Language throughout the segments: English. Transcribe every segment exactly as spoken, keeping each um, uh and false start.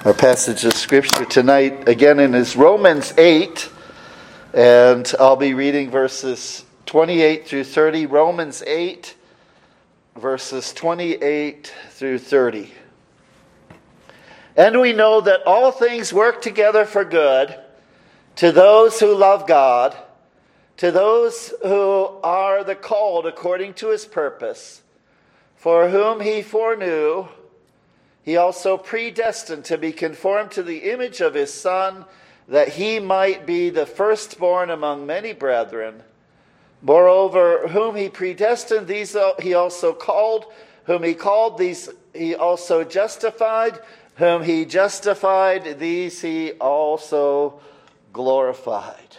Our passage of Scripture tonight, again, in is Romans eight, and I'll be reading verses twenty-eight through thirty. Romans eight, verses twenty-eight through thirty. And we know that all things work together for good to those who love God, to those who are the called according to his purpose, for whom he foreknew, he also predestined to be conformed to the image of his Son, that he might be the firstborn among many brethren. Moreover, whom he predestined, these he also called. Whom he called, these he also justified. Whom he justified, these he also glorified.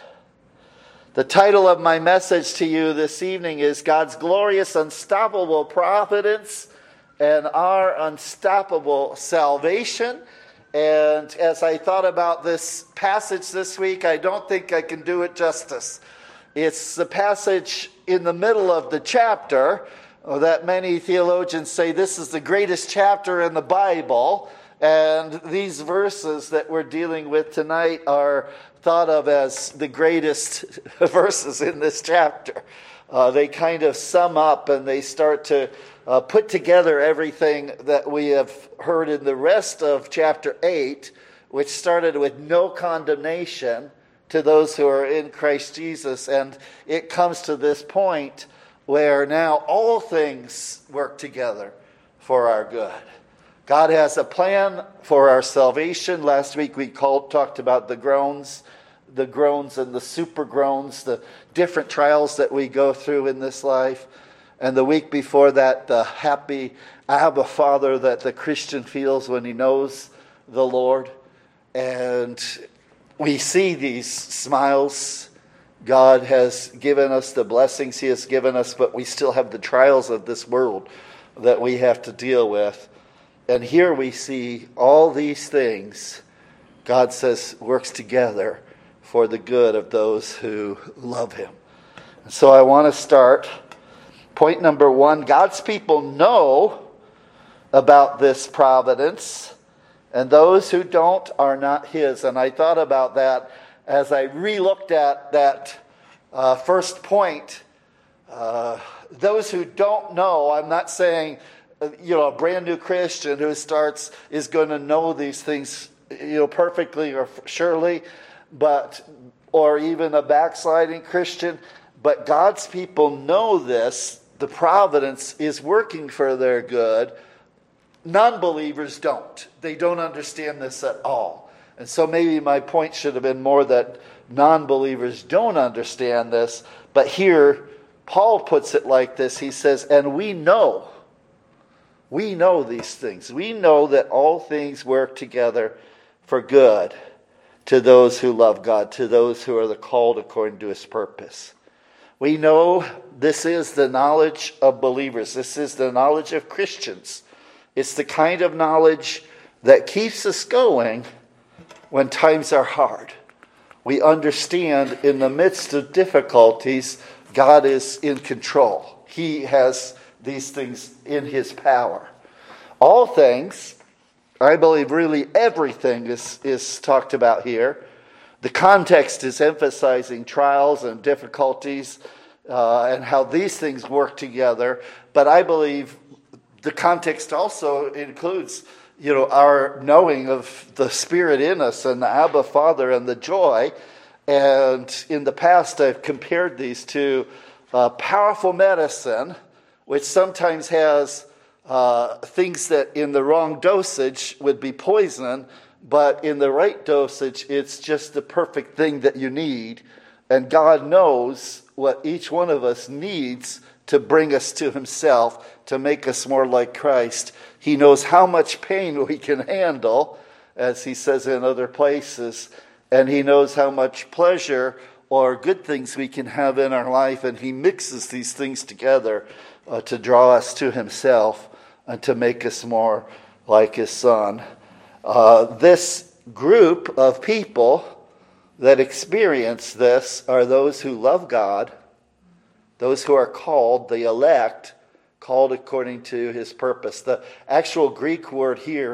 The title of my message to you this evening is God's Glorious Unstoppable Providence and Our Unstoppable Salvation. And as I thought about this passage this week, I don't think I can do it justice. It's the passage in the middle of the chapter that many theologians say this is the greatest chapter in the Bible. And these verses that we're dealing with tonight are thought of as the greatest verses in this chapter. Uh, they kind of sum up and they start to uh, put together everything that we have heard in the rest of chapter eight, which started with no condemnation to those who are in Christ Jesus. And it comes to this point where now all things work together for our good. God has a plan for our salvation. Last week we called, talked about the groans, the groans and the super groans, the different trials that we go through in this life. And the week before that, the happy Abba Father that the Christian feels when he knows the Lord. And we see these smiles. God has given us the blessings he has given us, but we still have the trials of this world that we have to deal with. And here we see all these things, God says, works together for the good of those who love him. And so I want to start. Point number one, God's people know about this providence, and those who don't are not his. And I thought about that as I re-looked at that uh, first point. Uh, those who don't know, I'm not saying you know, a brand new Christian who starts is going to know these things, you know, perfectly or surely, but or even a backsliding Christian. But God's people know this. The providence is working for their good. Non-believers don't. They don't understand this at all. And so maybe my point should have been more that non-believers don't understand this. But here, Paul puts it like this. He says, and we know. We know these things. We know that all things work together for good to those who love God, to those who are the called according to his purpose. We know this is the knowledge of believers. This is the knowledge of Christians. It's the kind of knowledge that keeps us going when times are hard. We understand in the midst of difficulties, God is in control. He has these things in his power. All things, I believe really everything is, is talked about here. The context is emphasizing trials and difficulties uh, and how these things work together. But I believe the context also includes, you know, our knowing of the Spirit in us and the Abba Father and the joy. And in the past, I've compared these to uh, powerful medicine, which sometimes has uh, things that in the wrong dosage would be poison, but in the right dosage, it's just the perfect thing that you need. And God knows what each one of us needs to bring us to himself, to make us more like Christ. He knows how much pain we can handle, as he says in other places, and he knows how much pleasure or good things we can have in our life, and he mixes these things together uh, to draw us to himself and to make us more like his Son. Uh, this group of people that experience this are those who love God, those who are called, the elect, called according to his purpose. The actual Greek word here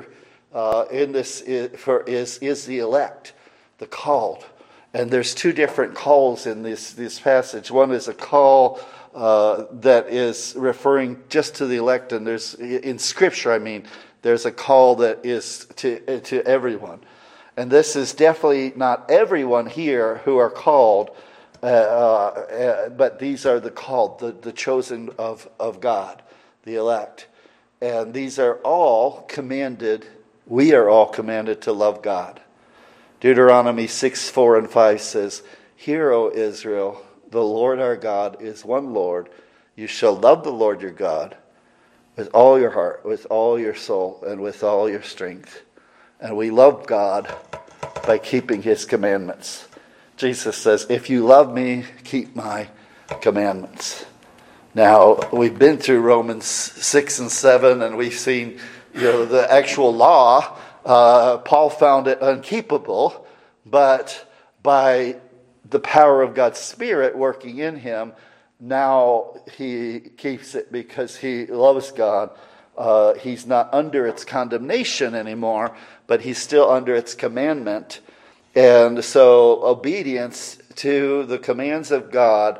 uh, in this is, for, is, is the elect, the called. And there's two different calls in this, this passage. One is a call uh, that is referring just to the elect, and there's, in Scripture, I mean, there's a call that is to to everyone. And this is definitely not everyone here who are called, uh, uh, but these are the called, the, the chosen of, of God, the elect. And these are all commanded, we are all commanded to love God. Deuteronomy six, four, and five says, "Hear, O Israel, the Lord our God is one Lord. You shall love the Lord your God with all your heart, with all your soul, and with all your strength." And we love God by keeping his commandments. Jesus says, "If you love me, keep my commandments." Now, we've been through Romans six and seven, and we've seen, you know, the actual law. Uh, Paul found it unkeepable, but by the power of God's Spirit working in him, now he keeps it because he loves God. Uh, he's not under its condemnation anymore, but he's still under its commandment. And so obedience to the commands of God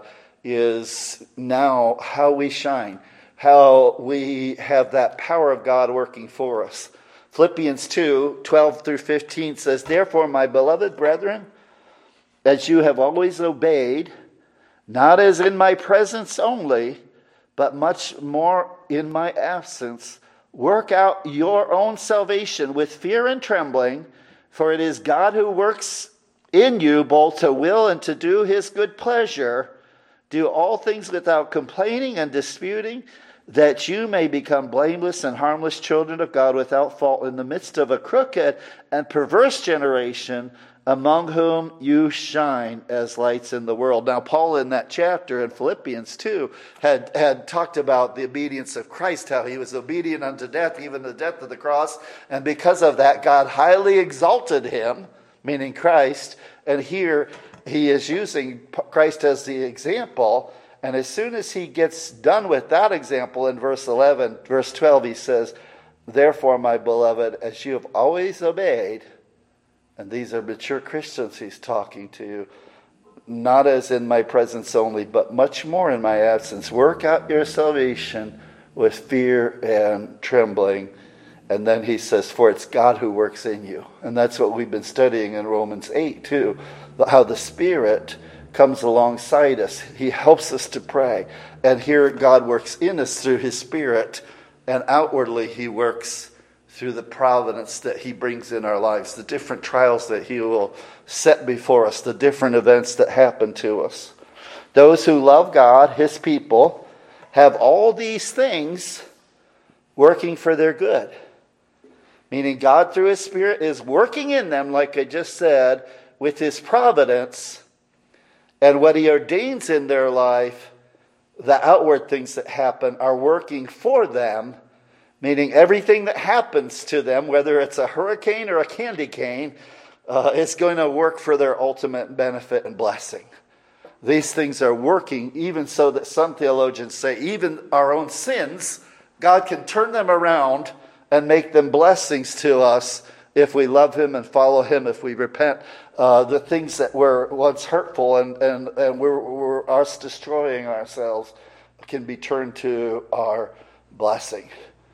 is now how we shine, how we have that power of God working for us. Philippians two, twelve through fifteen says, "Therefore, my beloved brethren, as you have always obeyed, not as in my presence only, but much more in my absence, work out your own salvation with fear and trembling, for it is God who works in you both to will and to do his good pleasure. Do all things without complaining and disputing, that you may become blameless and harmless children of God without fault in the midst of a crooked and perverse generation, among whom you shine as lights in the world." Now, Paul in that chapter in Philippians two had, had talked about the obedience of Christ, how he was obedient unto death, even the death of the cross. And because of that, God highly exalted him, meaning Christ. And here he is using Christ as the example. And as soon as he gets done with that example in verse eleven, verse twelve, he says, "Therefore, my beloved, as you have always obeyed," and these are mature Christians he's talking to, "not as in my presence only, but much more in my absence, work out your salvation with fear and trembling." And then he says, "For it's God who works in you." And that's what we've been studying in Romans eight too, how the Spirit comes alongside us. He helps us to pray. And here God works in us through his Spirit, and outwardly he works through the providence that he brings in our lives, the different trials that he will set before us, the different events that happen to us. Those who love God, his people, have all these things working for their good. Meaning God through his Spirit is working in them, like I just said, with his providence. And what he ordains in their life, the outward things that happen are working for them, meaning everything that happens to them, whether it's a hurricane or a candy cane, uh, is going to work for their ultimate benefit and blessing. These things are working even so that some theologians say even our own sins, God can turn them around and make them blessings to us if we love him and follow him, if we repent. Uh, the things that were once hurtful and, and, and we're, we're us destroying ourselves can be turned to our blessing.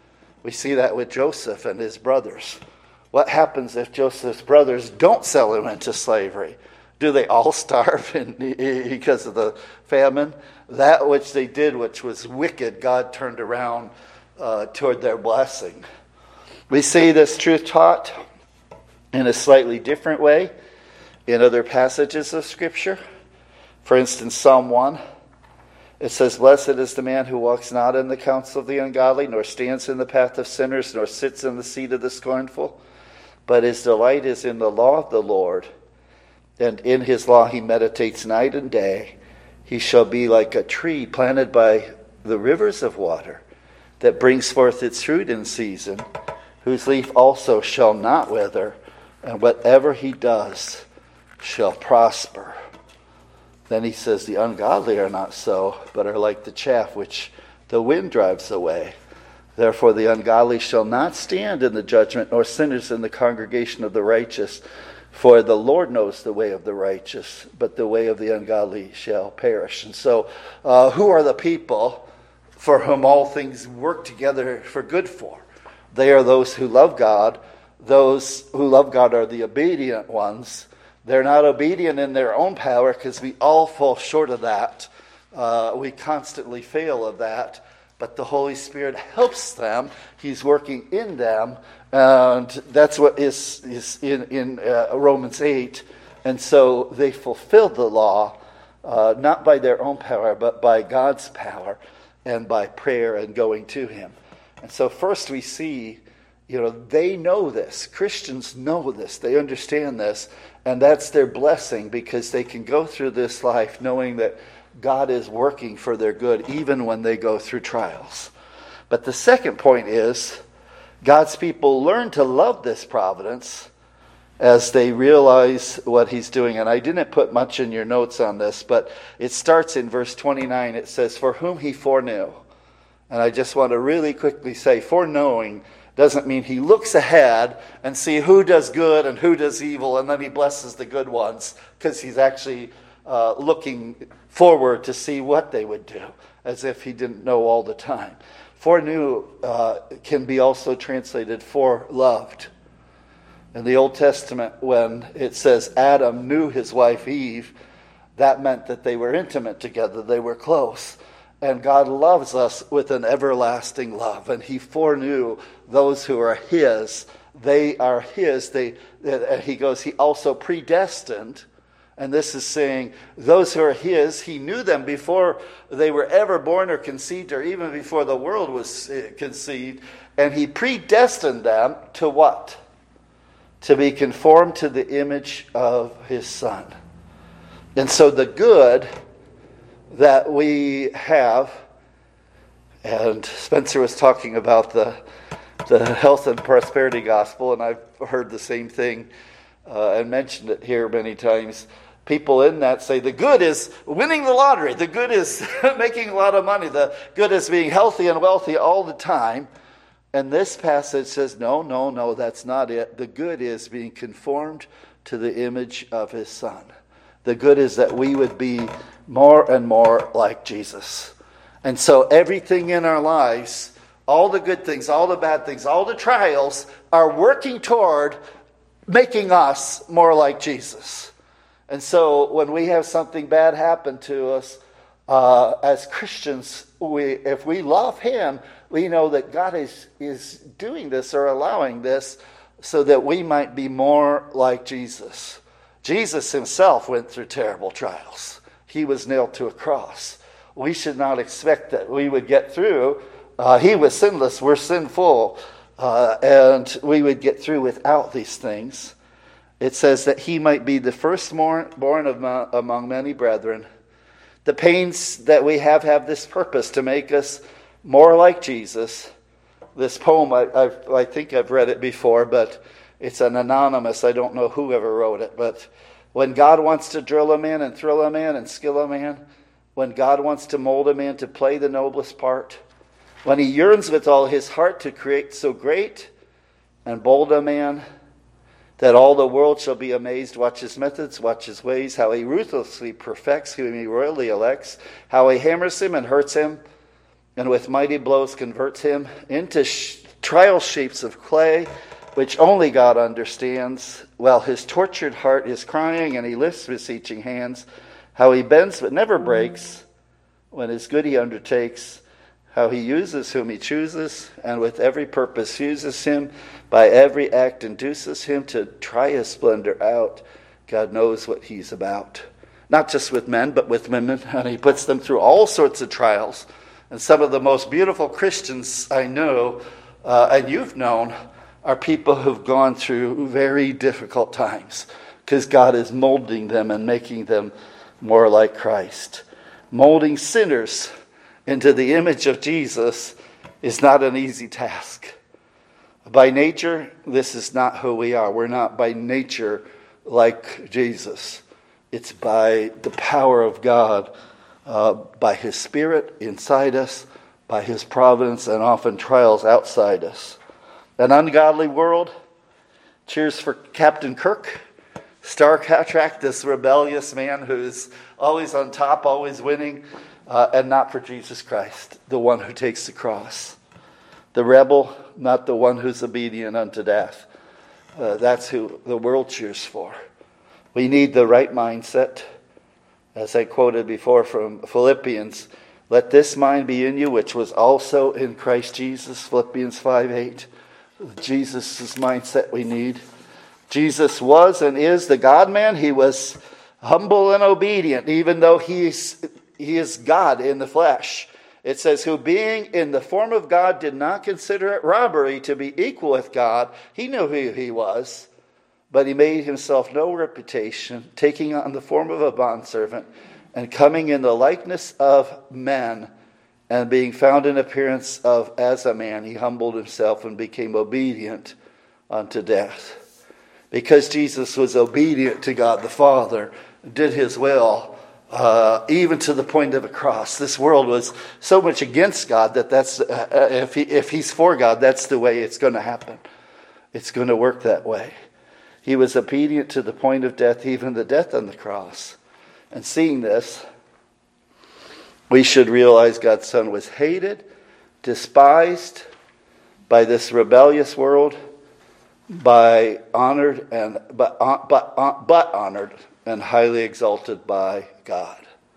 We see that with Joseph and his brothers. What happens if Joseph's brothers don't sell him into slavery? Do they all starve in, because of the famine? That which they did, which was wicked, God turned around uh, toward their blessing. We see this truth taught in a slightly different way in other passages of Scripture. For instance, Psalm one, it says, "Blessed is the man who walks not in the counsel of the ungodly, nor stands in the path of sinners, nor sits in the seat of the scornful. But his delight is in the law of the Lord, and in his law he meditates night and day. He shall be like a tree planted by the rivers of water, that brings forth its fruit in season, whose leaf also shall not wither, and whatever he does shall prosper." Then he says, "The ungodly are not so, but are like the chaff which the wind drives away." Therefore the ungodly shall not stand in the judgment, nor sinners in the congregation of the righteous. For the Lord knows the way of the righteous, but the way of the ungodly shall perish. And so, uh, who are the people for whom all things work together for good for? They are those who love God. Those who love God are the obedient ones. They're not obedient in their own power, because we all fall short of that. Uh, we constantly fail of that. But the Holy Spirit helps them. He's working in them. And that's what is, is in, in uh, Romans eight. And so they fulfilled the law, uh, not by their own power, but by God's power and by prayer and going to Him. And so first we see, you know, they know this. Christians know this. They understand this. And that's their blessing, because they can go through this life knowing that God is working for their good, even when they go through trials. But the second point is, God's people learn to love this providence as they realize what He's doing. And I didn't put much in your notes on this, but it starts in verse twenty-nine. It says, for whom He foreknew. And I just want to really quickly say, foreknowing doesn't mean He looks ahead and see who does good and who does evil, and then He blesses the good ones, because He's actually uh, looking forward to see what they would do, as if He didn't know all the time. Foreknew uh, can be also translated foreloved. In the Old Testament, when it says Adam knew his wife Eve, that meant that they were intimate together, they were close. And God loves us with an everlasting love. And He foreknew those who are His. They are His. They, and He goes, He also predestined. And this is saying those who are His, He knew them before they were ever born or conceived, or even before the world was conceived. And He predestined them to what? To be conformed to the image of His Son. And so the good that we have, and Spencer was talking about the the health and prosperity gospel, and I've heard the same thing uh, and mentioned it here many times. People in that say the good is winning the lottery, the good is making a lot of money, the good is being healthy and wealthy all the time. And this passage says, no, no, no, that's not it. The good is being conformed to the image of His Son. The good is that we would be more and more like Jesus. And so everything in our lives, all the good things, all the bad things, all the trials, are working toward making us more like Jesus. And so when we have something bad happen to us, uh, as Christians, we, if we love Him, we know that God is, is doing this or allowing this so that we might be more like Jesus. Jesus Himself went through terrible trials. He was nailed to a cross. We should not expect that we would get through. Uh, he was sinless. We're sinful. Uh, and we would get through without these things. It says that He might be the firstborn of, among many brethren. The pains that we have have this purpose, to make us more like Jesus. This poem, I, I've, I think I've read it before, but it's an anonymous. I don't know who ever wrote it. But when God wants to drill a man and thrill a man and skill a man, when God wants to mold a man to play the noblest part, when He yearns with all His heart to create so great and bold a man, that all the world shall be amazed, watch His methods, watch His ways, how He ruthlessly perfects whom He royally elects, how He hammers him and hurts him, and with mighty blows converts him into sh- trial shapes of clay, which only God understands, while His tortured heart is crying and He lifts beseeching hands, how He bends but never breaks, when His good He undertakes, how He uses whom He chooses, and with every purpose uses him, by every act induces him to try His splendor out. God knows what He's about. Not just with men, but with women, and He puts them through all sorts of trials. And some of the most beautiful Christians I know, uh, and you've known, are people who've gone through very difficult times, because God is molding them and making them more like Christ. Molding sinners into the image of Jesus is not an easy task. By nature, this is not who we are. We're not by nature like Jesus. It's by the power of God, uh, by His Spirit inside us, by his providence and often trials outside us. An ungodly world cheers for Captain Kirk, Star Trek, this rebellious man who's always on top, always winning, uh, and not for Jesus Christ, the one who takes the cross. The rebel, not the one who's obedient unto death. Uh, that's who the world cheers for. We need the right mindset. As I quoted before from Philippians, let this mind be in you, which was also in Christ Jesus, Philippians five eight. Jesus' mindset we need. Jesus was and is the God-man. He was humble and obedient, even though he's, he is God in the flesh. It says, who being in the form of God did not consider it robbery to be equal with God. He knew who he was, but he made himself no reputation, taking on the form of a bondservant, and coming in the likeness of men, and being found in appearance of as a man, he humbled himself and became obedient unto death. Because Jesus was obedient to God the Father, did his will, Uh, even to the point of a cross. This world was so much against God that that's uh, if he, if he's for God, that's the way it's going to happen. It's going to work that way. He was obedient to the point of death, even the death on the cross. And seeing this, we should realize God's Son was hated, despised by this rebellious world, by honored and but but but honored and highly exalted by God.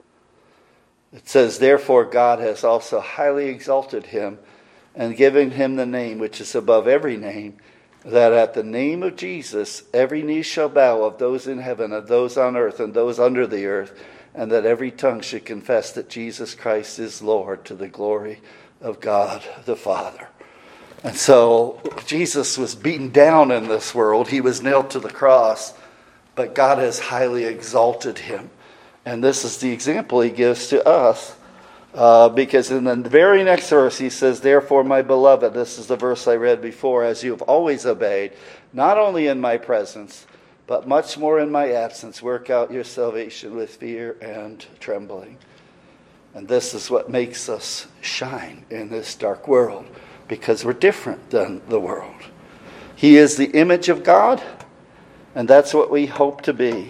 It says, therefore God has also highly exalted him and given him the name which is above every name, that at the name of Jesus every knee shall bow, of those in heaven, of those on earth, and those under the earth, and that every tongue should confess that Jesus Christ is Lord, to the glory of God the Father. And so Jesus was beaten down in this world. He was nailed to the cross. But God has highly exalted him. And this is the example he gives to us. Uh, because in the very next verse he says, therefore, my beloved, this is the verse I read before, as you have always obeyed, not only in my presence, but much more in my absence, work out your salvation with fear and trembling. And this is what makes us shine in this dark world, because we're different than the world. He is the image of God. And that's what we hope to be.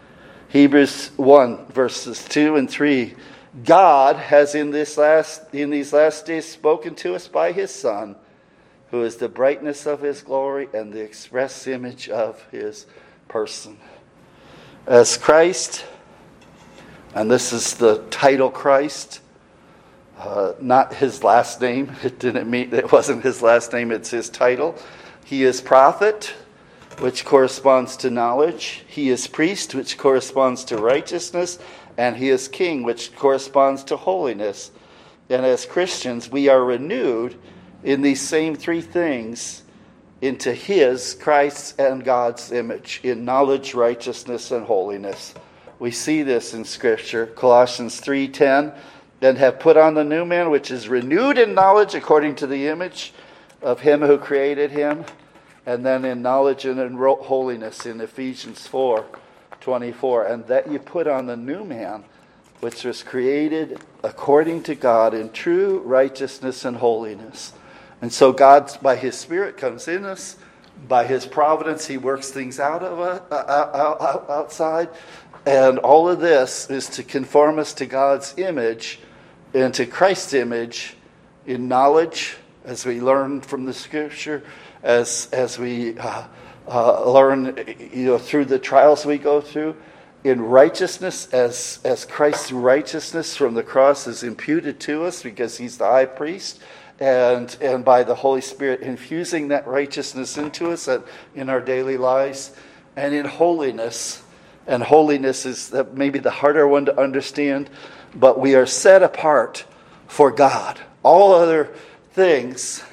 Hebrews one, verses two and three. God has in this last in these last days spoken to us by his Son, who is the brightness of his glory and the express image of his person. As Christ, and this is the title Christ, uh, not his last name. It didn't mean it wasn't his last name, it's his title. He is prophet, which corresponds to knowledge. He is priest, which corresponds to righteousness. And he is king, which corresponds to holiness. And as Christians, we are renewed in these same three things into his, Christ's, and God's image, in knowledge, righteousness, and holiness. We see this in Scripture. Colossians three ten, and have put on the new man, which is renewed in knowledge according to the image of him who created him. And then in knowledge and in holiness in Ephesians four twenty-four. And that you put on the new man, which was created according to God in true righteousness and holiness. And so God, by his Spirit, comes in us. By his providence, he works things out of us, uh, outside. And all of this is to conform us to God's image and to Christ's image in knowledge, as we learn from the Scripture, as as we uh, uh, learn, you know, through the trials we go through, in righteousness, as as Christ's righteousness from the cross is imputed to us because he's the high priest, and and by the Holy Spirit infusing that righteousness into us in our daily lives, and in holiness. And holiness is maybe the harder one to understand, but we are set apart for God. All other things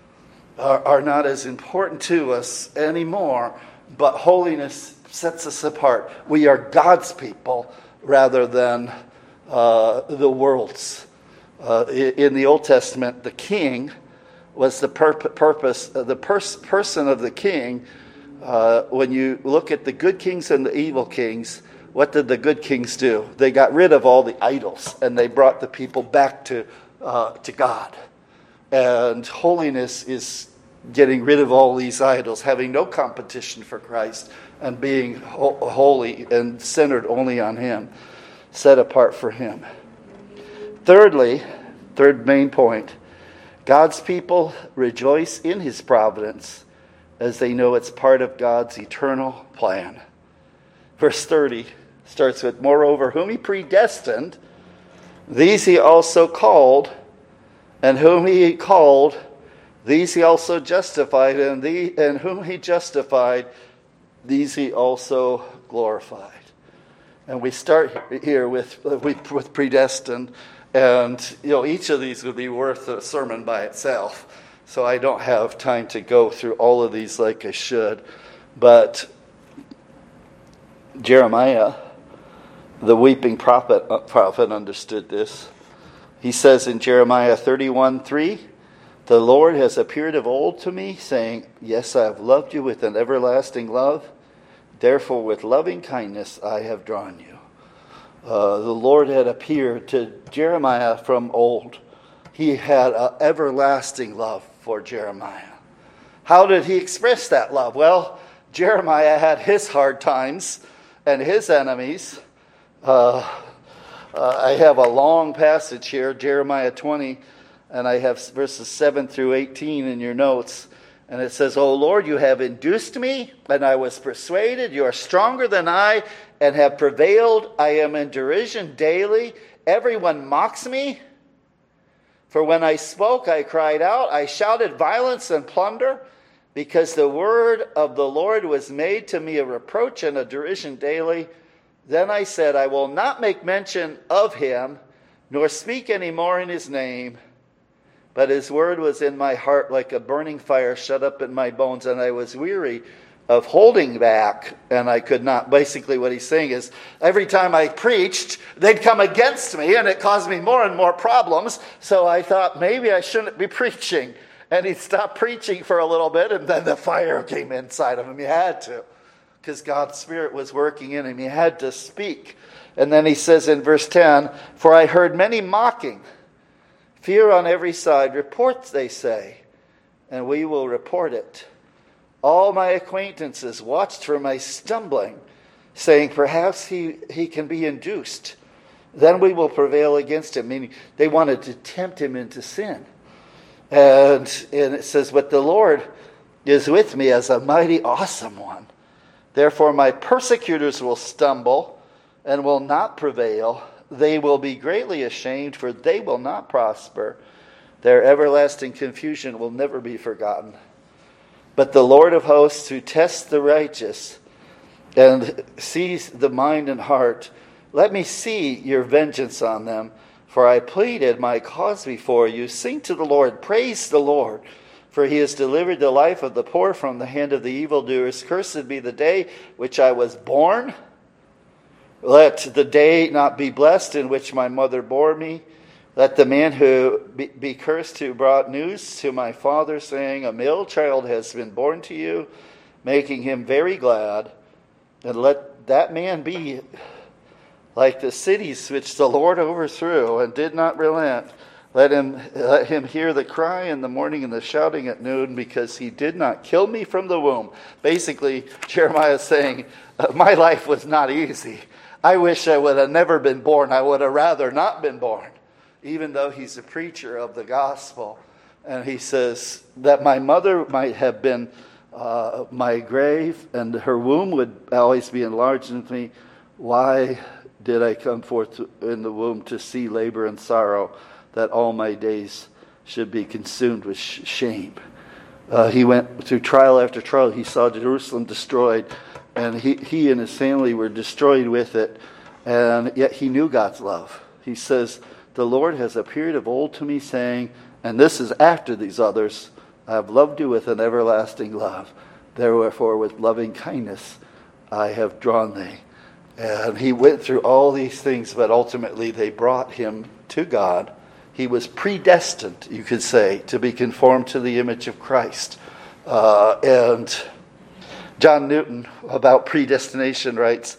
are, are not as important to us anymore, but holiness sets us apart. We are God's people rather than uh, the world's. Uh, in the Old Testament, the king was the pur- purpose, uh, the pers- person of the king. Uh, when you look at the good kings and the evil kings, what did the good kings do? They got rid of all the idols and they brought the people back to uh, to God. And holiness is getting rid of all these idols, having no competition for Christ, and being ho- holy and centered only on Him, set apart for Him. Thirdly, third main point, God's people rejoice in His providence as they know it's part of God's eternal plan. Verse thirty starts with, moreover, whom He predestined, these He also called, and whom He called, these He also justified, and, the, and whom He justified, these He also glorified. And we start here with, with predestined, and you know each of these would be worth a sermon by itself. So I don't have time to go through all of these like I should. But Jeremiah, the weeping prophet, uh, prophet understood this. He says in Jeremiah thirty-one three, the Lord has appeared of old to me, saying, yes, I have loved you with an everlasting love. Therefore with loving kindness I have drawn you. Uh, the Lord had appeared to Jeremiah from old. He had an everlasting love for Jeremiah. How did he express that love? Well, Jeremiah had his hard times and his enemies. Uh, uh, I have a long passage here, Jeremiah twenty, and I have verses seven through eighteen in your notes. And it says, O Lord, you have induced me, and I was persuaded. You are stronger than I, and have prevailed. I am in derision daily. Everyone mocks me. For when I spoke, I cried out. I shouted violence and plunder, because the word of the Lord was made to me a reproach and a derision daily. Then I said, I will not make mention of him, nor speak any more in his name. But his word was in my heart like a burning fire shut up in my bones, and I was weary of holding back, and I could not. Basically what he's saying is, every time I preached, they'd come against me, and it caused me more and more problems, so I thought maybe I shouldn't be preaching. And he stopped preaching for a little bit, and then the fire came inside of him. He had to, because God's Spirit was working in him. He had to speak. And then he says in verse ten, for I heard many mocking, fear on every side. Report, they say, and we will report it. All my acquaintances watched for my stumbling, saying, perhaps he, he can be induced. Then we will prevail against him. Meaning they wanted to tempt him into sin. And, and it says, but the Lord is with me as a mighty awesome one. Therefore my persecutors will stumble and will not prevail. They will be greatly ashamed, for they will not prosper. Their everlasting confusion will never be forgotten. But the Lord of hosts, who tests the righteous and sees the mind and heart, let me see your vengeance on them. For I pleaded my cause before you. Sing to the Lord, praise the Lord. For he has delivered the life of the poor from the hand of the evildoers. Cursed be the day which I was born. Let the day not be blessed in which my mother bore me. Let the man who be, be cursed who brought news to my father, saying, a male child has been born to you, making him very glad. And let that man be like the cities which the Lord overthrew and did not relent. Let him, let him hear the cry in the morning and the shouting at noon, because he did not kill me from the womb. Basically, Jeremiah is saying, my life was not easy. I wish I would have never been born. I would have rather not been born. Even though he's a preacher of the gospel. And he says that my mother might have been uh, my grave, and her womb would always be enlarged into me. Why did I come forth in the womb to see labor and sorrow, that all my days should be consumed with sh- shame? Uh, he went through trial after trial. He saw Jerusalem destroyed, and he, he and his family were destroyed with it. And yet he knew God's love. He says, the Lord has appeared of old to me, saying, and this is after these others, I have loved you with an everlasting love. Therefore, with loving kindness, I have drawn thee. And he went through all these things, but ultimately they brought him to God. He was predestined, you could say, to be conformed to the image of Christ. Uh, and John Newton, about predestination, writes,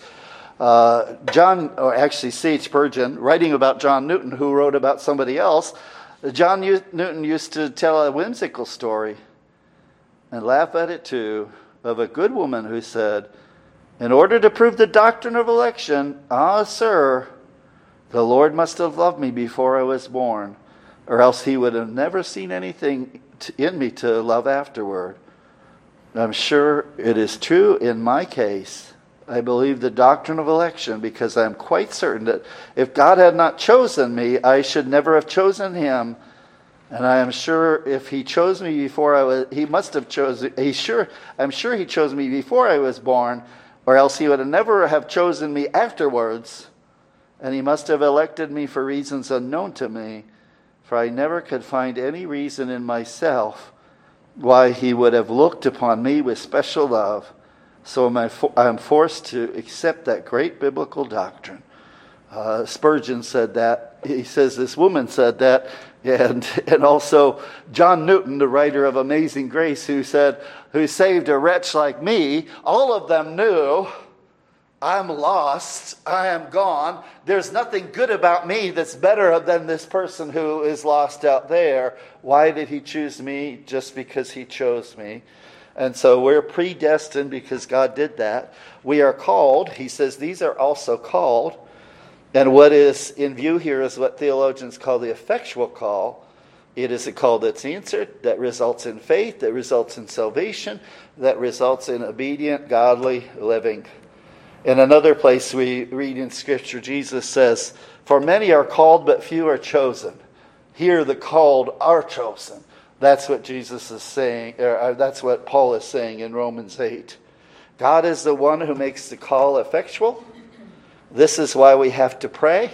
Uh, John, or actually C H Spurgeon, writing about John Newton, who wrote about somebody else, John Newton used to tell a whimsical story, and laugh at it too, of a good woman who said, in order to prove the doctrine of election, ah, sir, the Lord must have loved me before I was born, or else he would have never seen anything in me to love afterward. I'm sure it is true in my case. I believe the doctrine of election because I'm quite certain that if God had not chosen me, I should never have chosen him. And I am sure if he chose me before I was, he must have chosen, he sure, I'm sure he chose me before I was born, or else he would have never have chosen me afterwards. And he must have elected me for reasons unknown to me, for I never could find any reason in myself why he would have looked upon me with special love. So I am forced to accept that great biblical doctrine. Uh, Spurgeon said that. He says this woman said that. And and also John Newton, the writer of Amazing Grace, who said, who saved a wretch like me. All of them knew, I'm lost, I am gone. There's nothing good about me that's better than this person who is lost out there. Why did he choose me? Just because he chose me. And so we're predestined because God did that. We are called. He says these are also called. And what is in view here is what theologians call the effectual call. It is a call that's answered, that results in faith, that results in salvation, that results in obedient, godly living. In another place we read in Scripture, Jesus says, for many are called, but few are chosen. Here the called are chosen. That's what Jesus is saying, or that's what Paul is saying in Romans eight. God is the one who makes the call effectual. This is why we have to pray.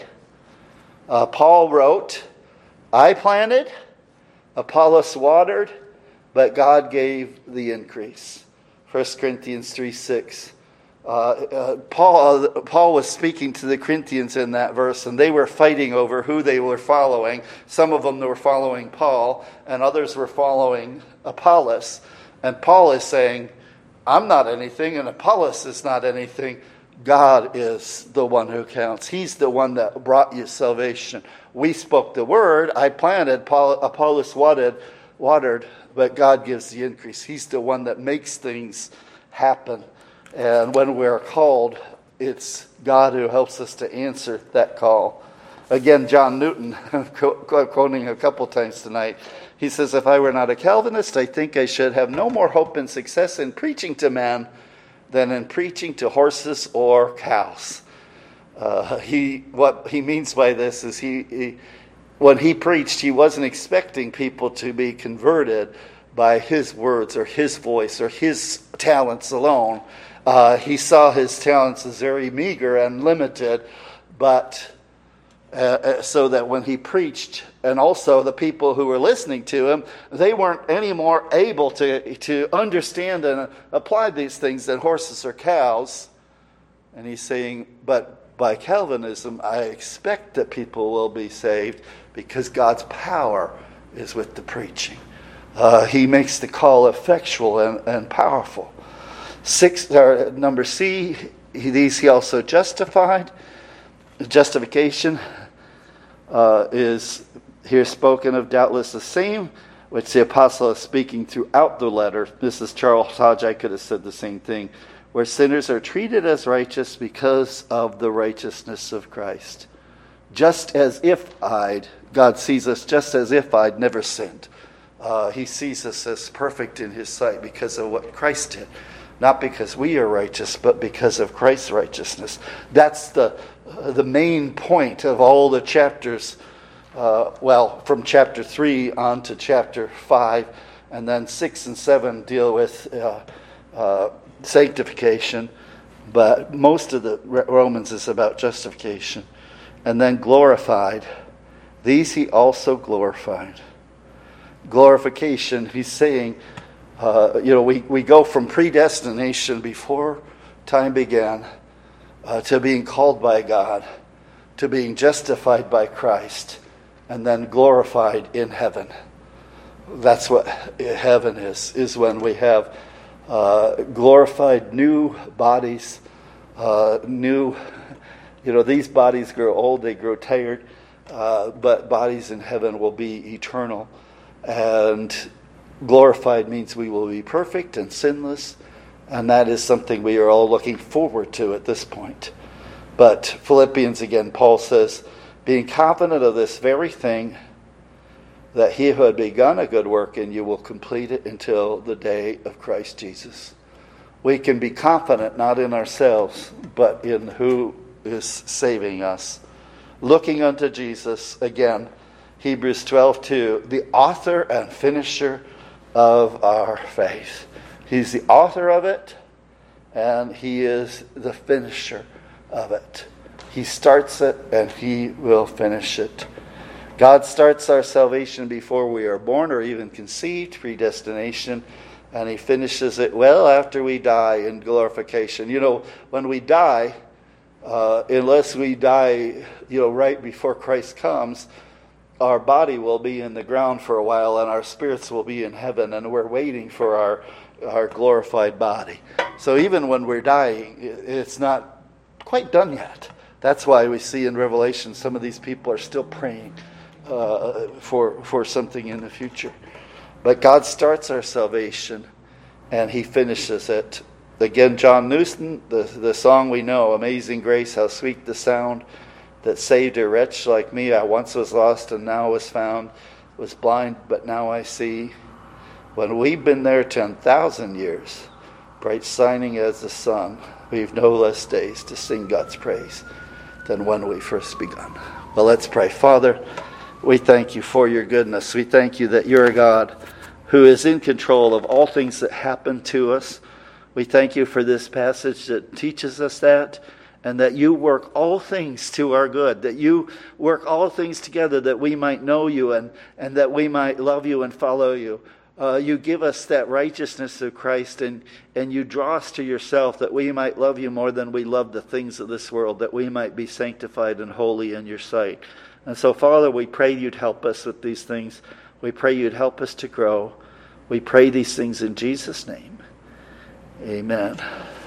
Uh, Paul wrote, I planted, Apollos watered, but God gave the increase. First Corinthians three six. Uh, uh, Paul, uh, Paul was speaking to the Corinthians in that verse, and they were fighting over who they were following. Some of them were following Paul, and others were following Apollos. And Paul is saying, I'm not anything, and Apollos is not anything. God is the one who counts. He's the one that brought you salvation. We spoke the word. I planted, Paul, Apollos watered, watered, but God gives the increase. He's the one that makes things happen. And when we're called, it's God who helps us to answer that call. Again, John Newton, quoting a couple times tonight, he says, if I were not a Calvinist, I think I should have no more hope and success in preaching to men than in preaching to horses or cows. Uh, he what he means by this is he, he when he preached, he wasn't expecting people to be converted by his words or his voice or his talents alone. Uh, he saw his talents as very meager and limited, but uh, so that when he preached, and also the people who were listening to him, they weren't any more able to, to understand and apply these things than horses or cows. And he's saying, but by Calvinism, I expect that people will be saved because God's power is with the preaching. Uh, he makes the call effectual and, and powerful. Six, or number C, he, these he also justified. Justification uh, is here spoken of doubtless the same, which the apostle is speaking throughout the letter. Missus Charles Hodge, I could have said the same thing, where sinners are treated as righteous because of the righteousness of Christ. Just as if I'd, God sees us just as if I'd never sinned. Uh, he sees us as perfect in his sight because of what Christ did. Not because we are righteous, but because of Christ's righteousness. That's the uh, the main point of all the chapters. Uh, well, from chapter three on to chapter five, and then six and seven deal with uh, uh, sanctification. But most of the Romans is about justification, and then glorified. These he also glorified. Glorification. He's saying. Uh, you know, we, we go from predestination before time began uh, to being called by God, to being justified by Christ, and then glorified in heaven. That's what heaven is, is when we have uh, glorified new bodies, uh, new, you know, these bodies grow old, they grow tired, uh, but bodies in heaven will be eternal. And glorified means we will be perfect and sinless, and that is something we are all looking forward to at this point. But Philippians again, Paul says, being confident of this very thing, that he who had begun a good work in you will complete it until the day of Christ Jesus. We can be confident not in ourselves, but in who is saving us. Looking unto Jesus, again, Hebrews twelve two, the author and finisher of our faith. He's the author of it, and he is the finisher of it. He starts it, and he will finish it. God starts our salvation before we are born or even conceived, predestination, and he finishes it well after we die in glorification. You know, when we die, uh, unless we die, you know, right before Christ comes, our body will be in the ground for a while and our spirits will be in heaven, and we're waiting for our, our glorified body. So even when we're dying, it's not quite done yet. That's why we see in Revelation some of these people are still praying Uh, for for something in the future. But God starts our salvation and he finishes it. Again, John Newton, the, the song we know, Amazing Grace, how sweet the sound that saved a wretch like me. I once was lost and now was found, was blind but now I see. When we've been there ten thousand years, bright shining as the sun, we've no less days to sing God's praise than when we first begun. Well, let's pray. Father, we thank you for your goodness. We thank you that you're a God who is in control of all things that happen to us. We thank you for this passage that teaches us that, and that you work all things to our good, that you work all things together that we might know you and, and that we might love you and follow you. Uh, you give us that righteousness of Christ, and, and you draw us to yourself that we might love you more than we love the things of this world, that we might be sanctified and holy in your sight. And so, Father, we pray you'd help us with these things. We pray you'd help us to grow. We pray these things in Jesus' name. Amen.